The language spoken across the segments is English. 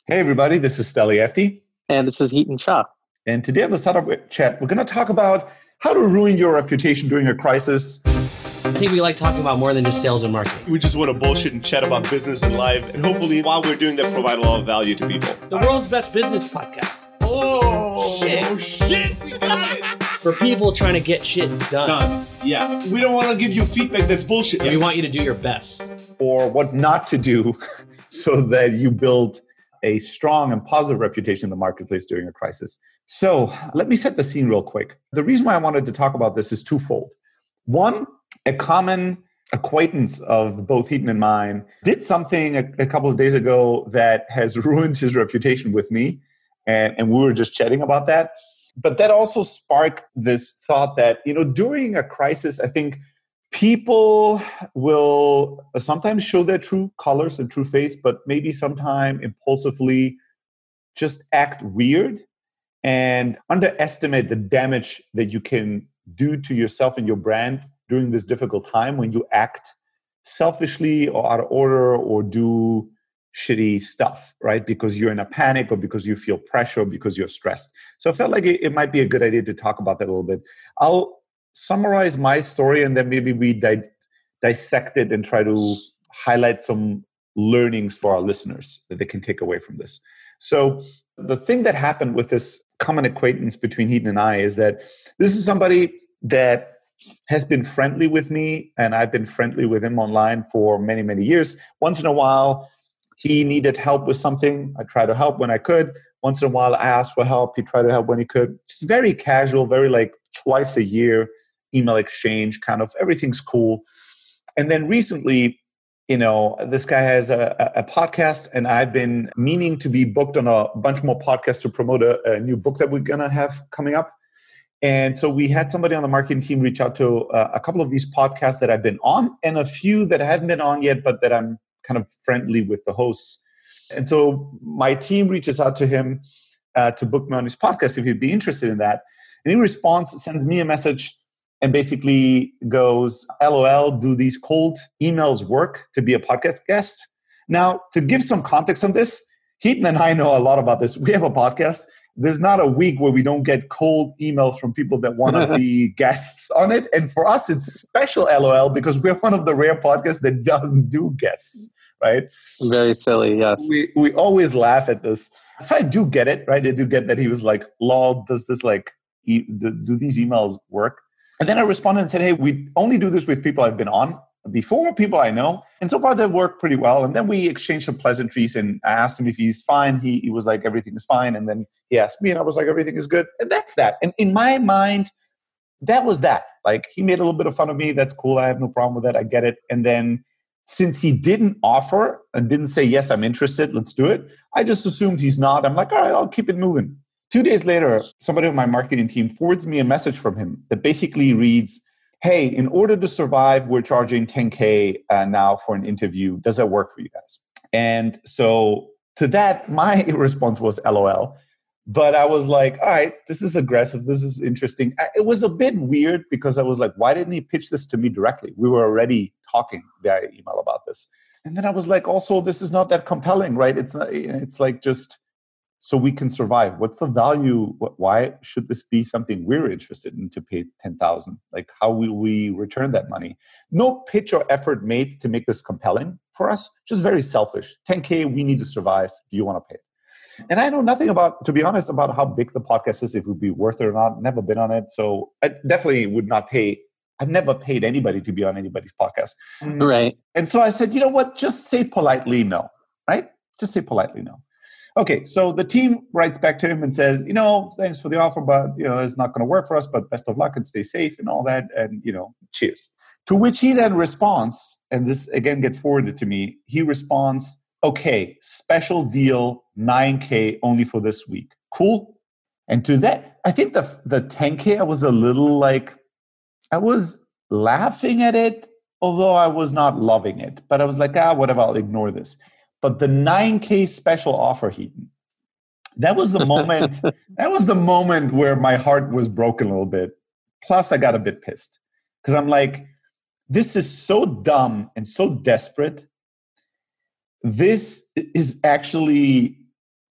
Hey everybody, this is Steli Efti. And this is Heaton Shah. And today on the Startup Chat, we're going to talk about how to ruin your reputation during a crisis. I think we like talking about more than just sales and marketing. We just want to bullshit and chat about business and life. And hopefully while we're doing that, provide a lot of value to people. The world's best business podcast. Oh, shit. We got it. For people trying to get shit done. Yeah. We don't want to give you feedback that's bullshit. Yeah, we want you to do your best. Or what not to do so that you build a strong and positive reputation in the marketplace during a crisis. So let me set the scene real quick. The reason why I wanted to talk about this is twofold. One, a common acquaintance of both Heaton and mine did something a couple of days ago that has ruined his reputation with me. And we were just chatting about that. But that also sparked this thought that, during a crisis, I think people will sometimes show their true colors and true face, but maybe sometime impulsively just act weird and underestimate the damage that you can do to yourself and your brand during this difficult time when you act selfishly or out of order or do shitty stuff, right? Because you're in a panic or because you feel pressure or because you're stressed. So I felt like it might be a good idea to talk about that a little bit. I'll summarize my story and then maybe we dissect it and try to highlight some learnings for our listeners that they can take away from this. So the thing that happened with this common acquaintance between Heaton and I is that this is somebody that has been friendly with me and I've been friendly with him online for many, many years. Once in a while, he needed help with something. I tried to help when I could. Once in a while, I asked for help. He tried to help when he could. Just very casual, very like twice a year email exchange, kind of everything's cool. And then recently, this guy has a podcast and I've been meaning to be booked on a bunch more podcasts to promote a new book that we're going to have coming up. And so we had somebody on the marketing team reach out to a couple of these podcasts that I've been on and a few that I haven't been on yet, but that I'm kind of friendly with the hosts. And so my team reaches out to him to book me on his podcast if he'd be interested in that. And he responds, sends me a message and basically goes, LOL, do these cold emails work to be a podcast guest? Now, to give some context on this, Heaton and I know a lot about this. We have a podcast. There's not a week where we don't get cold emails from people that want to be guests on it. And for us, it's special LOL because we're one of the rare podcasts that doesn't do guests, right? Very silly, yes. We always laugh at this. So I do get it, right? I do get that he was like, lol, does this do these emails work? And then I responded and said, hey, we only do this with people I've been on before, people I know. And so far, they work pretty well. And then we exchanged some pleasantries and I asked him if he's fine. He was like, everything is fine. And then he asked me and I was like, everything is good. And that's that. And in my mind, that was that. Like he made a little bit of fun of me. That's cool. I have no problem with that. I get it. And then since he didn't offer and didn't say, yes, I'm interested, let's do it, I just assumed he's not. I'm like, all right, I'll keep it moving. 2 days later, somebody on my marketing team forwards me a message from him that basically reads, hey, in order to survive, we're charging $10K now for an interview. Does that work for you guys? And so to that, my response was LOL. But I was like, all right, this is aggressive. This is interesting. It was a bit weird because I was like, why didn't he pitch this to me directly? We were already talking via email about this. And then I was like, also, this is not that compelling, right? It's like just so we can survive. What's the value? Why should this be something we're interested in to pay $10,000? Like, how will we return that money? No pitch or effort made to make this compelling for us. Just very selfish. $10K, we need to survive. Do you want to pay it? And I know nothing about, to be honest, about how big the podcast is, if it would be worth it or not. Never been on it. So I definitely would not pay. I've never paid anybody to be on anybody's podcast. Right. And so I said, you know what? Just say politely no, right? Just say politely no. Okay, so the team writes back to him and says, thanks for the offer, but, it's not going to work for us, but best of luck and stay safe and all that. And, cheers. To which he then responds, and this again gets forwarded to me. He responds, okay, special deal, $9K only for this week. Cool. And to that, I think the $10K, I was a little I was laughing at it, although I was not loving it. But I was like, whatever, I'll ignore this. But the $9K special offer, Heaton, that was the moment. That was the moment where my heart was broken a little bit. Plus, I got a bit pissed because I'm like, this is so dumb and so desperate. This is actually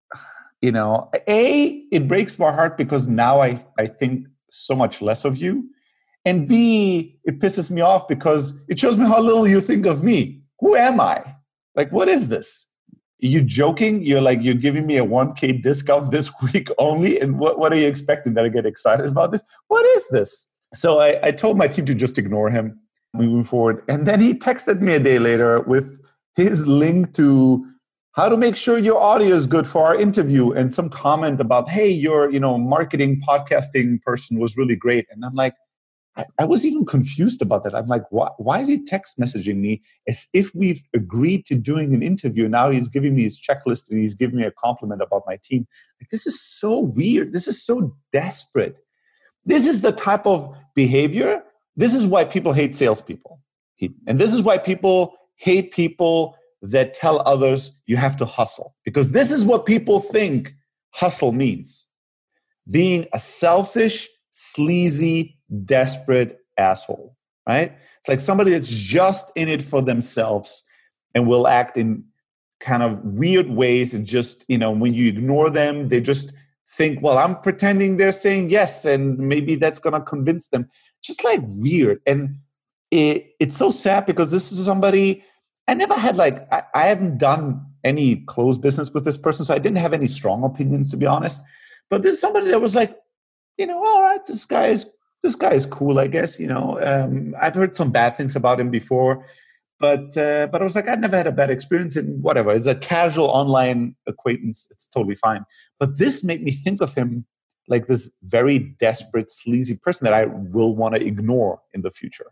it breaks my heart because now I think so much less of you. And B, it pisses me off because it shows me how little you think of me. Who am I? Like, what is this? Are you joking? You're giving me a 1K discount this week only? And what are you expecting? That I get excited about this? What is this? So I told my team to just ignore him moving forward. And then he texted me a day later with his link to how to make sure your audio is good for our interview and some comment about, hey, your marketing podcasting person was really great. And I'm like, I was even confused about that. I'm like, why is he text messaging me as if we've agreed to doing an interview? Now he's giving me his checklist and he's giving me a compliment about my team. Like, this is so weird. This is so desperate. This is the type of behavior. This is why people hate salespeople. And this is why people hate people that tell others you have to hustle. Because this is what people think hustle means. Being a selfish, sleazy, desperate asshole, right? It's like somebody that's just in it for themselves and will act in kind of weird ways. And just, when you ignore them, they just think, well, I'm pretending they're saying yes, and maybe that's going to convince them. Just like weird. And it's so sad because this is somebody I never had I haven't done any close business with this person, so I didn't have any strong opinions, to be honest. But this is somebody that was like, all right, this guy is cool, I guess. I've heard some bad things about him before, but I was like, I'd never had a bad experience, and whatever. It's a casual online acquaintance. It's totally fine. But this made me think of him like this very desperate, sleazy person that I will want to ignore in the future.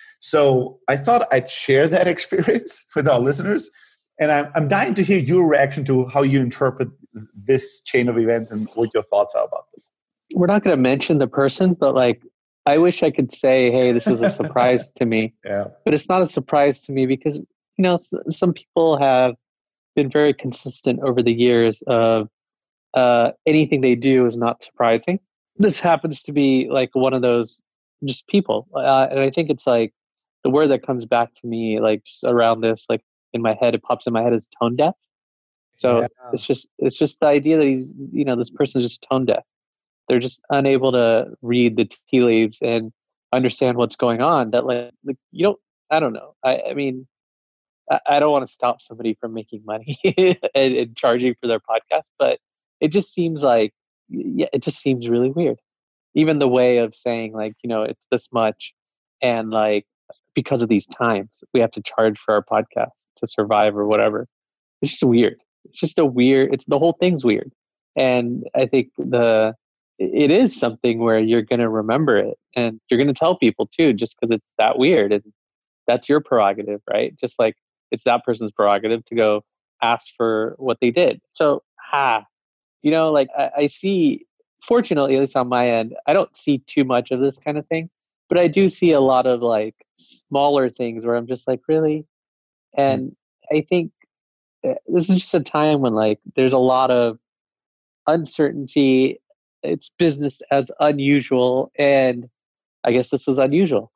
So I thought I'd share that experience with our listeners. And I'm dying to hear your reaction to how you interpret this chain of events and what your thoughts are about this. We're not going to mention the person, but I wish I could say, hey, this is a surprise to me. Yeah. But it's not a surprise to me because, some people have been very consistent over the years of anything they do is not surprising. This happens to be one of those just people. And I think it's the word that comes back to me, just around this, in my head, it pops in my head is tone deaf. So yeah. It's just the idea that he's, this person is just tone deaf. They're just unable to read the tea leaves and understand what's going on. That I don't know. I mean, I don't want to stop somebody from making money and charging for their podcast, but it just seems it just seems really weird. Even the way of saying it's this much, and because of these times, we have to charge for our podcast to survive or whatever. It's just weird. The whole thing's weird. And I think it is something where you're going to remember it and you're going to tell people too, just because it's that weird. And that's your prerogative, right? Just like it's that person's prerogative to go ask for what they did. So, I see, fortunately, at least on my end, I don't see too much of this kind of thing, but I do see a lot of smaller things where I'm just really? And I think this is just a time when there's a lot of uncertainty. It's business as unusual, and I guess this was unusual.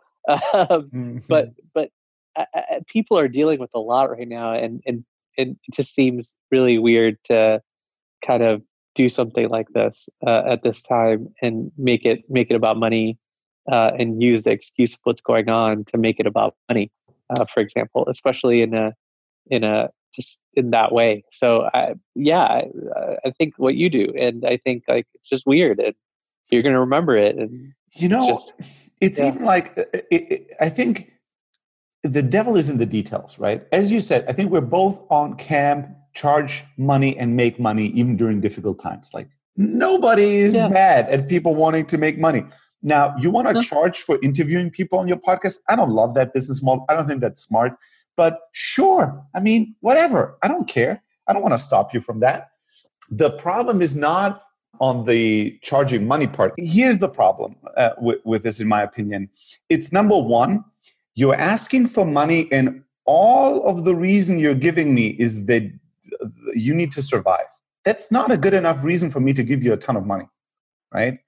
But people are dealing with a lot right now, and it just seems really weird to kind of do something like this at this time and make it about money, and use the excuse of what's going on to make it about money, for example, especially in a just in that way. So I think what you do, and I think it's just weird, and you're going to remember it. And it's even I think the devil is in the details, right? As you said, I think we're both on camp, charge money and make money even during difficult times. Nobody is mad at people wanting to make money. Now, you want to charge for interviewing people on your podcast? I don't love that business model. I don't think that's smart. But sure, I mean, whatever. I don't care. I don't want to stop you from that. The problem is not on the charging money part. Here's the problem with this, in my opinion. It's number one, you're asking for money, and all of the reason you're giving me is that you need to survive. That's not a good enough reason for me to give you a ton of money, right?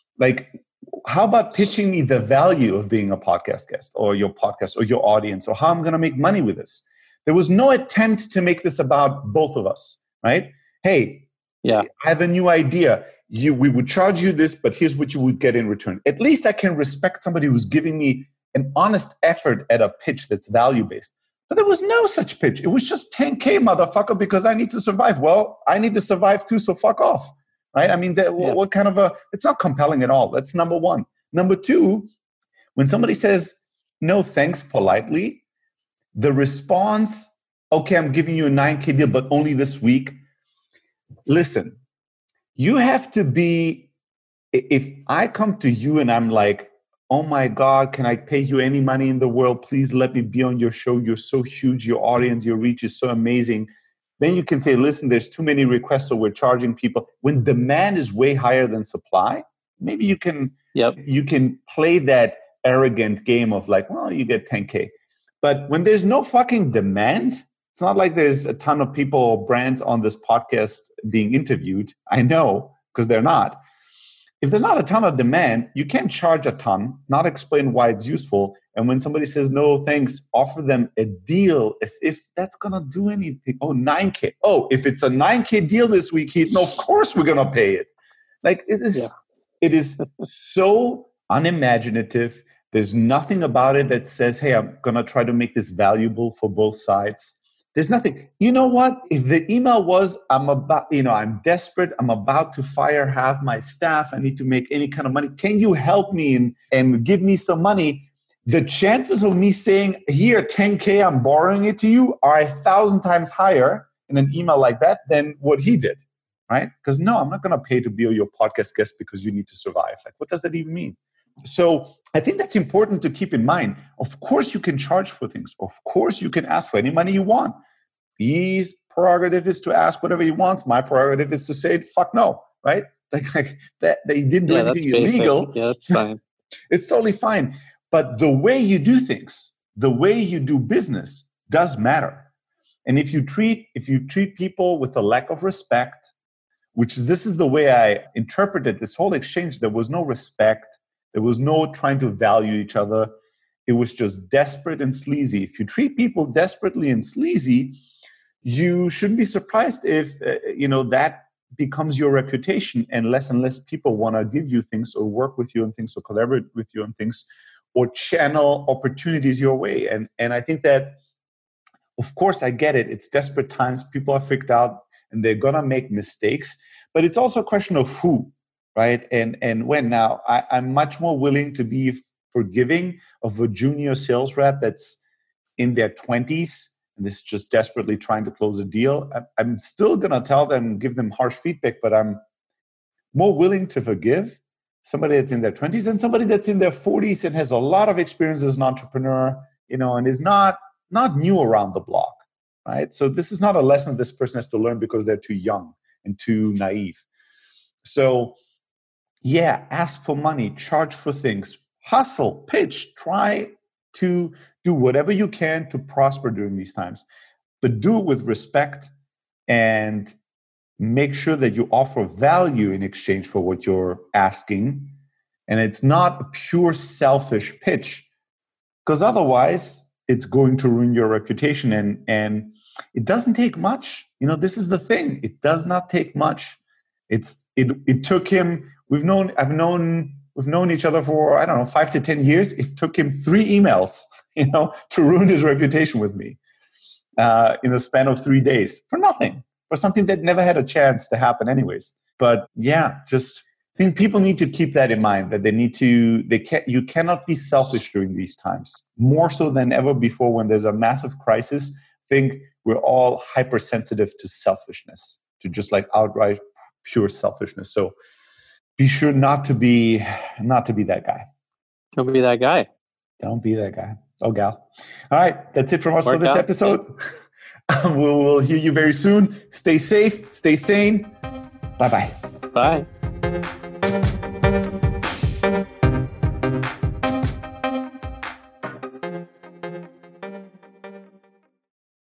How about pitching me the value of being a podcast guest or your podcast or your audience, or how I'm going to make money with this? There was no attempt to make this about both of us, right? Hey, Yeah. I have a new idea. We would charge you this, but here's what you would get in return. At least I can respect somebody who's giving me an honest effort at a pitch that's value-based. But there was no such pitch. It was just 10K, motherfucker, because I need to survive. Well, I need to survive too, so fuck off. Right? I mean, what kind of it's not compelling at all. That's number one. Number two, when somebody says no thanks politely, the response, okay, I'm giving you a 9K deal, but only this week. Listen, you have to be, if I come to you and I'm like, oh my God, can I pay you any money in the world? Please let me be on your show. You're so huge. Your audience, your reach is so amazing. Then you can say, listen, there's too many requests, so we're charging people. When demand is way higher than supply, maybe you can play that arrogant game of like, well, you get 10K. But when there's no fucking demand, it's not like there's a ton of people or brands on this podcast being interviewed. I know, because they're not. If there's not a ton of demand, you can't charge a ton, not explain why it's useful. And when somebody says, no, thanks, offer them a deal as if that's going to do anything. Oh, 9K. Oh, if it's a 9K deal this week, Heath, no, of course we're going to pay it. Like, it is so unimaginative. There's nothing about it that says, hey, I'm going to try to make this valuable for both sides. There's nothing. You know what? If the email was, I'm desperate. I'm about to fire half my staff. I need to make any kind of money. Can you help me and give me some money? The chances of me saying, here, 10K, I'm borrowing it to you are 1,000 times higher in an email like that than what he did, right? Because no, I'm not going to pay to be your podcast guest because you need to survive. Like, what does that even mean? So I think that's important to keep in mind. Of course, you can charge for things. Of course, you can ask for any money you want. His prerogative is to ask whatever he wants. My prerogative is to say, fuck no, right? Like that he didn't do anything illegal. Yeah, that's fine. It's totally fine. But the way you do things, the way you do business does matter. And if you treat people with a lack of respect, this is the way I interpreted this whole exchange, there was no respect. There was no trying to value each other. It was just desperate and sleazy. If you treat people desperately and sleazy, you shouldn't be surprised if that becomes your reputation, and less people want to give you things or work with you on things or collaborate with you on things or channel opportunities your way. And I think that, of course, I get it. It's desperate times. People are freaked out and they're going to make mistakes. But it's also a question of who. Right. And when now I'm much more willing to be forgiving of a junior sales rep that's in their 20s and is just desperately trying to close a deal. I'm still going to tell them, give them harsh feedback, but I'm more willing to forgive somebody that's in their 20s than somebody that's in their 40s and has a lot of experience as an entrepreneur, and is not new around the block. Right. So this is not a lesson this person has to learn because they're too young and too naive. So yeah, ask for money, charge for things, hustle, pitch, try to do whatever you can to prosper during these times. But do it with respect and make sure that you offer value in exchange for what you're asking. And it's not a pure selfish pitch, because otherwise it's going to ruin your reputation. And it doesn't take much. This is the thing. It does not take much. It took him... We've known each other for, 5 to 10 years. It took him 3 emails, to ruin his reputation with me in the span of 3 days for nothing, for something that never had a chance to happen anyways. But yeah, just think people need to keep that in mind, that you cannot be selfish during these times. More so than ever before when there's a massive crisis, I think we're all hypersensitive to selfishness, to just like outright pure selfishness. So be sure not to be that guy. Don't be that guy. Don't be that guy. Oh, gal. All right. That's it from us for this episode. We'll hear you very soon. Stay safe. Stay sane. Bye-bye. Bye.